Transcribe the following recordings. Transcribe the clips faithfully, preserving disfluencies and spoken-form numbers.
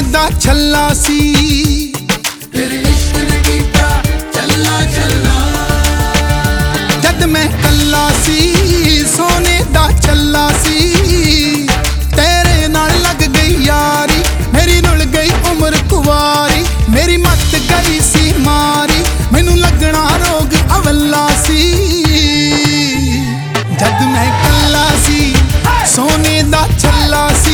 दा छल्ला सी तेरे इश्क ने कीता चल्ला चल्ला जद मैं कल्ला सी सोने दा छल्ला सी तेरे नाल लग गई यारी मेरी रुल गई उम्र कुवारी मेरी मत गई सी मारी मैनू लगना रोग अवल्ला सी जद मैं कल्ला सी सोने दा छल्ला सी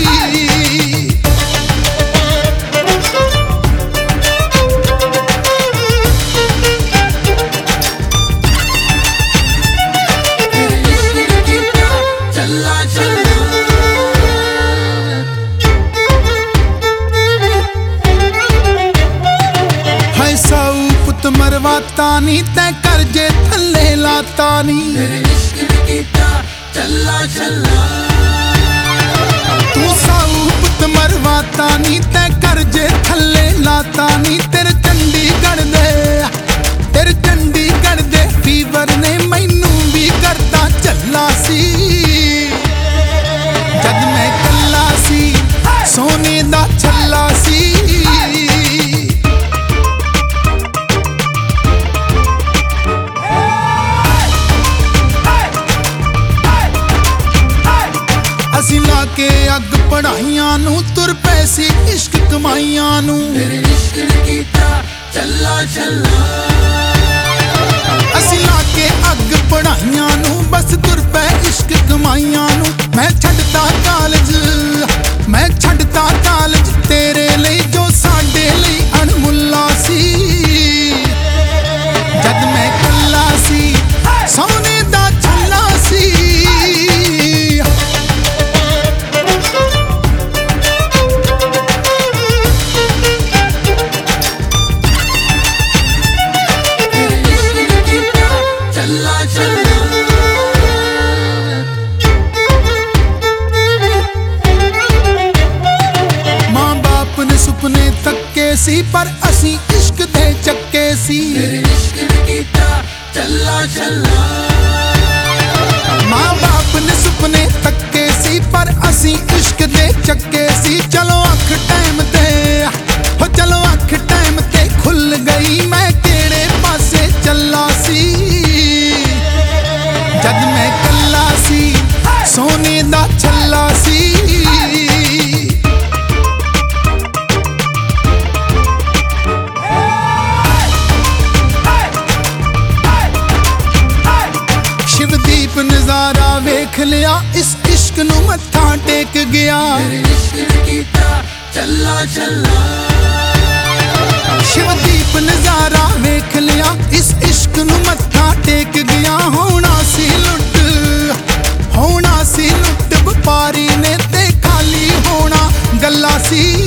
मरवाता नी तै कर जे थले लाता नी तेरे इश्क ने कीता चल्ला चल्ला तू साऊ पुत मरवाता नी तै कर जे थले लाता नी तेरे चंडीगढ़ दे तेरे चंडीगढ़ दे फीवर ने मैनू भी करता चल्ला सी जद मैं कल्ला सी सोने दा छल्ला सी असी ला के अग पढ़ाइयां नू तुर पैसी इश्क कमाइयां नू तेरे इश्क ने कीता चल्ला चल्ला असी ला के अग पढ़ाइयां नू बस तुर पै इश्क कमाइयां नू मैं छड्डता कॉलेज मैं छड्डता कॉलेज तेरे लिए जो साडे लिए अनमुल्ला सी जद मैं कल्ला सी सोने दा छल्ला सी सुपने तक्के सी पर असी इश्क दे चक्के सी तेरे इश्क ने कीता चल्ला चल्ला माँ बाप ने सुपने तक्के सी पर असी इश्क दे चक्के सी चलो अख टाइम ते हो चलो अख टाइम ते खुल गई मैं केड़े पासे चला सी जद मैं कल्ला सी सोने दा छल्ला सी शिवदीप नजारा वेख लिया इस इश्क नू मत्था टेक गया तेरे इश्क ने कीता चल्ला चल्ला शिवदीप नजारा वेख लिया इस इश्क नू मत्था टेक गया होना सी लुट होना सी लुट व्यापारी ने ते खाली होना गल्ला सी